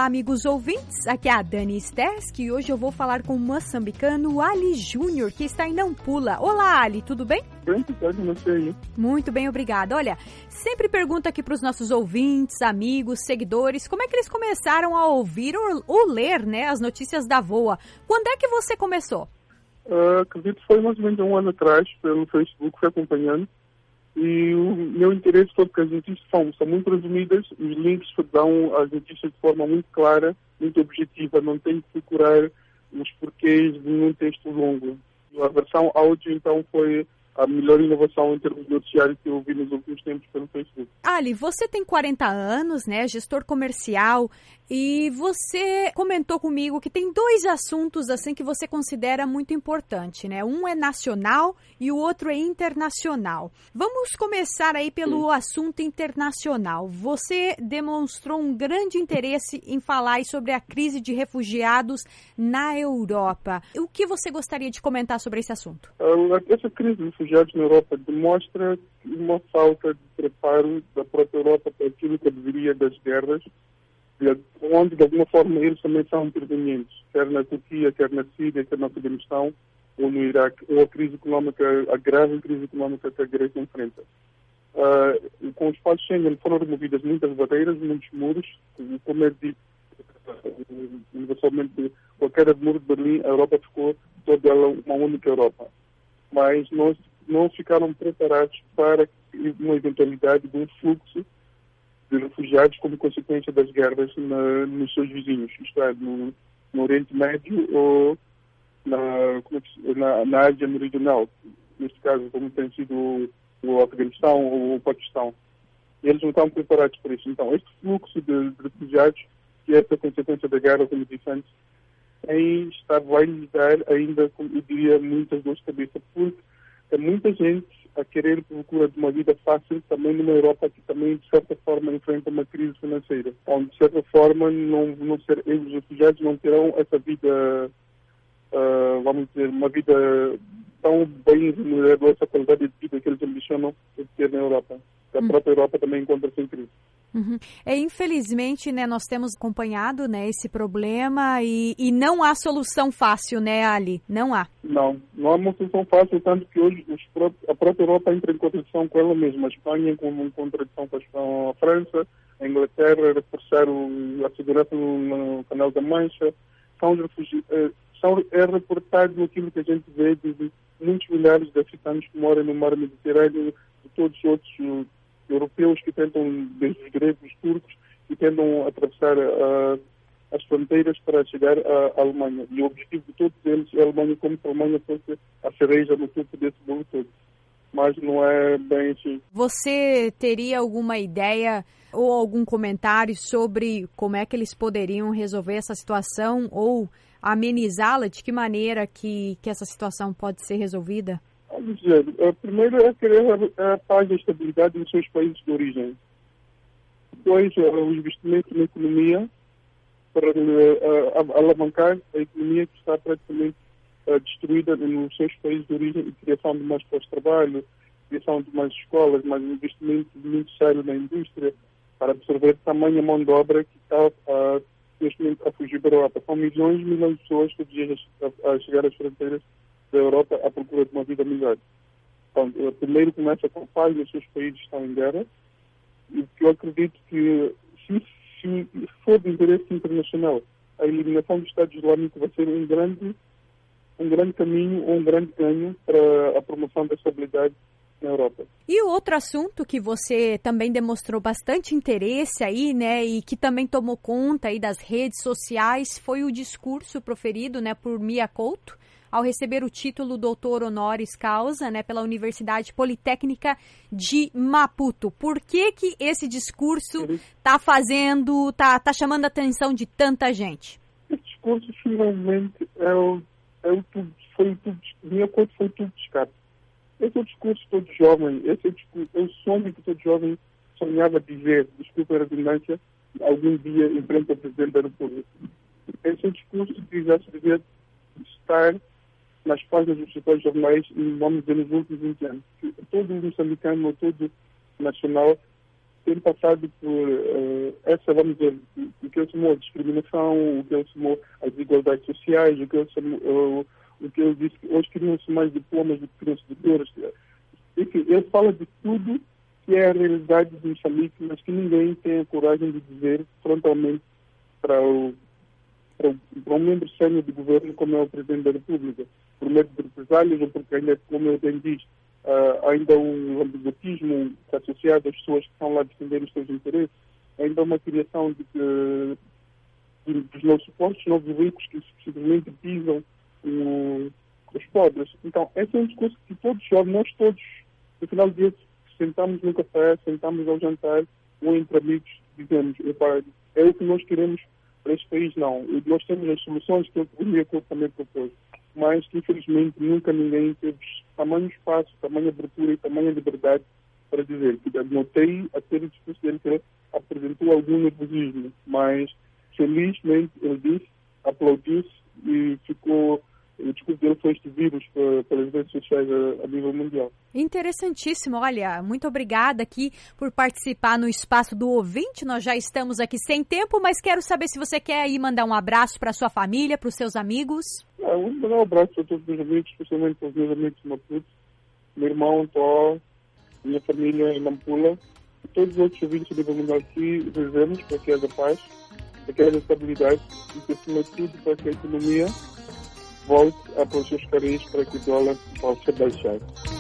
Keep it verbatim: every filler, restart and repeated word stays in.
amigos ouvintes, aqui é a Dani Stersky e hoje eu vou falar com o moçambicano Ali Júnior, que está em Nampula. Olá, Ali, tudo bem? Bem, tudo não sei. Muito bem, obrigada. Olha, sempre pergunto aqui para os nossos ouvintes, amigos, seguidores, como é que eles começaram a ouvir ou, ou ler, né, as notícias da VOA. Quando é que você começou? Uh, acredito que foi mais ou menos um ano atrás, pelo Facebook, fui acompanhando. E o meu interesse foi porque as notícias são, são muito resumidas, os links dão as notícias de forma muito clara, muito objetiva, não tem que procurar os porquês de um texto longo. A versão áudio, então, foi a melhor inovação em termos de noticiário que eu vi nos últimos tempos pelo Facebook. Ali, você tem quarenta anos, né, gestor comercial, e você comentou comigo que tem dois assuntos assim que você considera muito importante, né? Um é nacional e o outro é internacional. Vamos começar aí pelo Sim. assunto internacional. Você demonstrou um grande interesse em falar sobre a crise de refugiados na Europa. O que você gostaria de comentar sobre esse assunto? Essa crise de refugiados na Europa demonstra uma falta de preparo da própria Europa para aquilo que deveria das guerras, onde de alguma forma eles também são intervenientes, quer na Turquia, quer na Síria, quer no Afeganistão, ou no Iraque, ou a crise económica, a grave crise económica que a Grécia enfrenta. Uh, com o espaço Schengen foram removidas muitas barreiras, muitos muros, como é dito, universalmente, com a queda do muro de Berlim, a Europa ficou toda ela uma única Europa. Mas nós não ficaram preparados para uma eventualidade de um fluxo de refugiados como consequência das guerras na, nos seus vizinhos, isto é, no, no Oriente Médio ou na, como é que, na, na Ásia Meridional, neste caso, como tem sido o, o Afeganistão ou o Paquistão. Eles não estão preparados para isso. Então, este fluxo de, de refugiados, que é essa consequência da guerra, como disse antes, aí está, vai lhes dar ainda, como eu diria, muitas dores de cabeça, porque há muita gente a querer procura de uma vida fácil também numa Europa que também, de certa forma, enfrenta uma crise financeira, onde, de certa forma, não, não ser, os refugiados não terão essa vida, uh, vamos dizer, uma vida tão bem remuneradora, essa qualidade de vida que eles ambicionam ter na Europa. A própria Europa também encontra-se em crise. Uhum. É, infelizmente, né, nós temos acompanhado, né, esse problema e, e não há solução fácil, né, Ali? Não há. Não, não há uma solução fácil, tanto que hoje os pró- a própria Europa entra em contradição com ela mesma. A Espanha com em contradição com a França, a Inglaterra reforçar o, a segurança no, no Canal da Mancha. São, refugi- eh, são é reportado aquilo que a gente vê de muitos milhares de africanos que moram no mar Mediterrâneo, de todos os outros europeus que tentam, desde os gregos, os turcos, que tentam atravessar uh, as fronteiras para chegar à Alemanha. E o objetivo de todos eles é a Alemanha, como se a Alemanha fosse a cereja no topo desse bolo todo. Mas não é bem assim. Você teria alguma ideia ou algum comentário sobre como é que eles poderiam resolver essa situação ou amenizá-la? De que maneira que, que essa situação pode ser resolvida? Vamos dizer, primeiro é querer a paz e a estabilidade nos seus países de origem. Depois, o investimento na economia para alavancar a economia que está praticamente destruída nos seus países de origem e criação de mais postos de trabalho, criação de mais escolas, mais investimento muito sério na indústria para absorver tamanha mão de obra que está neste momento a fugir para a Europa. São milhões e milhões de pessoas todos os dias a chegar às fronteiras da Europa à procura de uma vida melhor. Então, primeiro começa com paz e os seus países estão em guerra, e que eu acredito que, se, se for de interesse internacional, a eliminação do Estado Islâmico vai ser um grande, um grande caminho ou um grande ganho para a promoção da estabilidade na Europa. E o outro assunto que você também demonstrou bastante interesse aí, né, e que também tomou conta aí das redes sociais, foi o discurso proferido, né, por Mia Couto, ao receber o título doutor honoris causa, né, pela Universidade Politécnica de Maputo. Por que que esse discurso está fazendo, está tá chamando a atenção de tanta gente? Esse discurso, finalmente, é o, é o tubo, foi o tubo, Mia Couto foi o tubo de escape. Esse é o discurso de todo jovem, esse é o, discurso, é o sonho que todo jovem sonhava dizer, desculpa a redundância, algum dia em frente ao Presidente da República. Esse é o discurso que já se devia estar nas páginas dos principais jornais, vamos dizer, nos últimos vinte anos. Todo moçambicano, todo nacional, tem passado por uh, essa, vamos dizer, o que ele chamou de discriminação, o que ele chamou as desigualdades sociais, o que ele chamou, uh, o que ele disse que hoje criam-se mais diplomas do que criam-se doutores. Enfim, ele fala de tudo que é a realidade de Moçambique, mas que ninguém tem a coragem de dizer frontalmente para o para, para um membro sénior do governo, como é o Presidente da República, por medo de represálias ou porque ainda, como ele bem diz, uh, ainda um ambigotismo associado às pessoas que estão lá a defender os seus interesses, ainda uma criação de, de, de, dos novos supostos, novos ricos que simplesmente pisam um, os pobres. Então, esse é um discurso que todos jovens, nós todos, no final do dia, sentamos no café, sentamos ao jantar, ou entre amigos, dizemos, é o que nós queremos para este país, não. E nós temos as soluções que eu, que eu também propus, mas que infelizmente nunca ninguém teve tamanho espaço, tamanha abertura e tamanha liberdade para dizer. Que notei até o discurso dele que ele apresentou algum nervosismo, mas felizmente ele disse, aplaudiu-se e ficou. O discurso dele foi exibido pelas redes sociais a, a nível mundial. Interessantíssimo. Olha, muito obrigada aqui por participar no Espaço do Ouvinte. Nós já estamos aqui sem tempo, mas quero saber se você quer aí mandar um abraço para a sua família, para os seus amigos. É, eu vou mandar um abraço para todos os meus amigos, especialmente para os meus amigos de Maputo, meu irmão, Tó, minha família em Nampula, e todos os outros ouvintes do mundial que desejamos para que haja paz, para que haja estabilidade e que, acima de tudo, para que a economia volte a para os seus carinhos para que o dólar possa baixar.